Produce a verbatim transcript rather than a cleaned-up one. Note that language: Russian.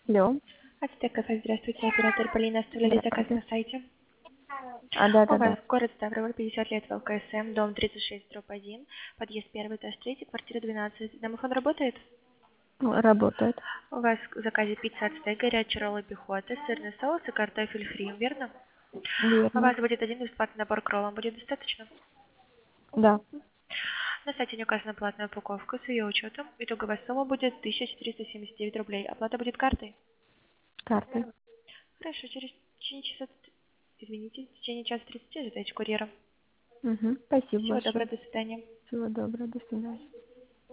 Алло. Ацтек кафе, здравствуйте, оператор Полина, оставили заказ Здравствуйте. на сайте. А, да, У да, вас да. город Ставрополь, пятьдесят лет, ВЛКСМ, дом тридцать шесть, дробь один, подъезд первый, этаж третий, квартира двенадцать. Домофон работает? Ну, работает. У вас в заказе пицца Ацтек, горячие роллы пехота, сырный соус и картофель фри, верно? У Верно. вас будет один бесплатный набор к роллам, будет достаточно? Да. На сайте не указана платная упаковка, с ее учетом итоговая сумма будет тысяча четыреста семьдесят девять рублей. Оплата будет картой? Картой. Хорошо, через течение часа, извините, в течение часа тридцати ожидайте курьера. Угу. Спасибо Всего доброго, большое. до свидания. Всего доброго. До свидания.